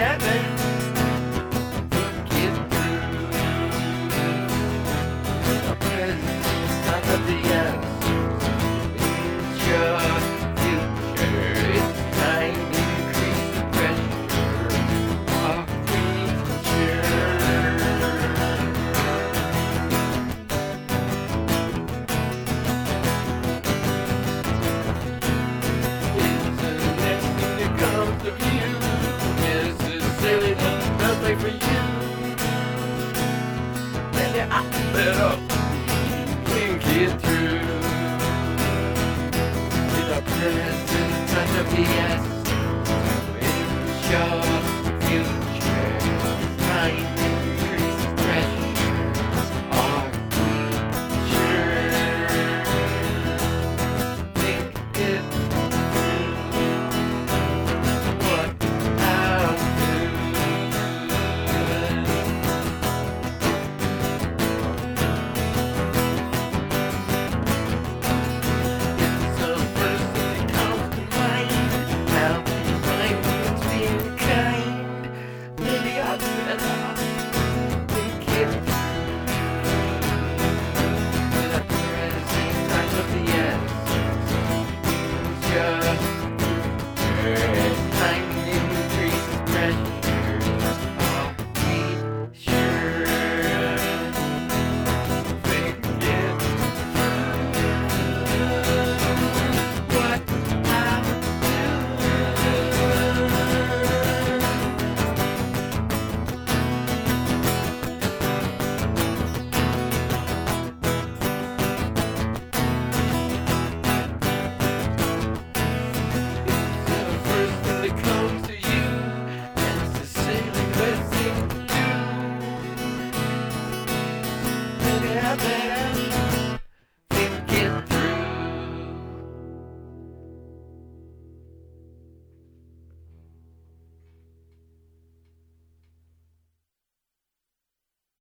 together. Get through the present time of the end. It's your future. It's time to increase the pressure of future. It's the next thing that comes to view. Necessarily nothing for you. I better can get through to the present time of the essence. It's your future. Time to increase the pressure. Are we sure? Think it through. What I'll do. Yeah.